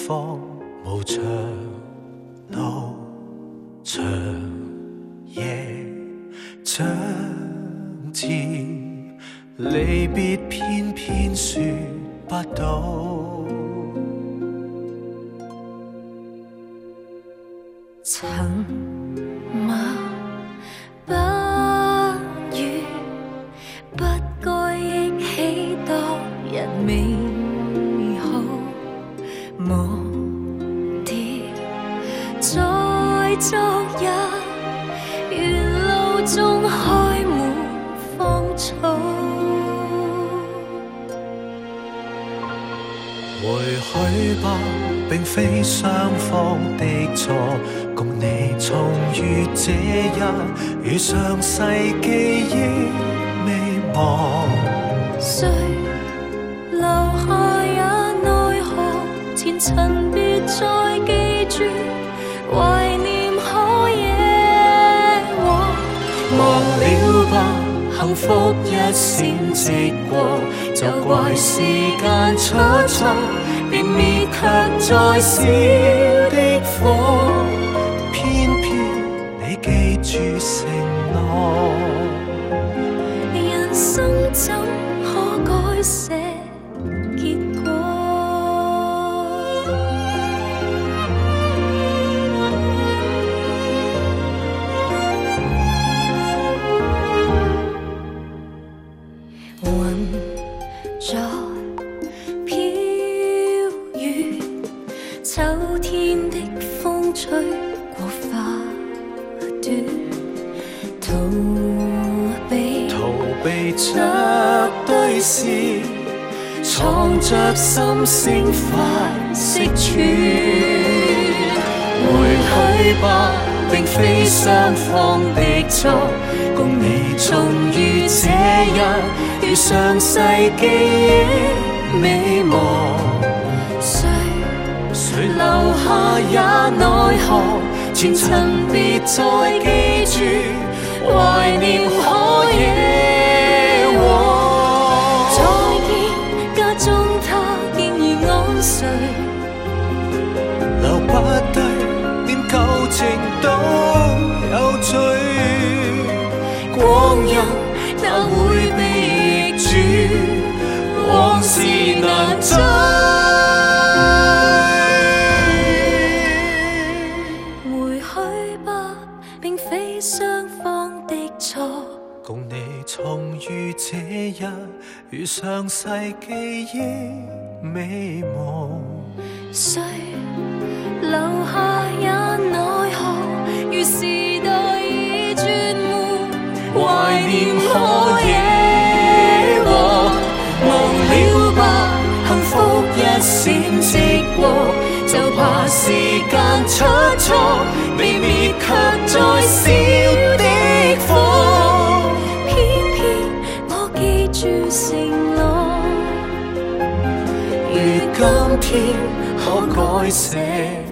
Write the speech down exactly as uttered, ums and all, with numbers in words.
方，無長路長夜將至，離別偏偏說不到。 曾默不語，不該憶起當日美好，無跌在昨日，沿路中開滿芳草。 回去吧，並非雙方的錯，共你重遇這日，與上世記憶未忘。 誰留下也奈何，前塵別再記住，懷念可夜往。 忘了吧，幸福一閃即過，就怪時間出錯，便滅卻再小的火，偏偏你記住承諾。 人生怎可改寫結果？雲在飄雨，秋天的風吹過花朵，逃避逃避着對視，藏着心聲快釋處。回去吧，並非雙方的錯，共你重遇這日，與上世記憶美忘。 誰誰留下也奈何，前塵別再記住，懷念可夜往。 再見，家中他竟已安睡， 留不低，連舊情都有罪。光陰哪會被逆轉，往事難追。 回去吧，並非雙方的錯， 共你重遇這日，與上世記憶美忘。 誰留下也奈何，如時代已轉換， 懷念可夜往。忘了吧，幸福一閃即過，就怕時間出錯，被滅卻再小的火。 偏偏我記住承諾， 如今天可改寫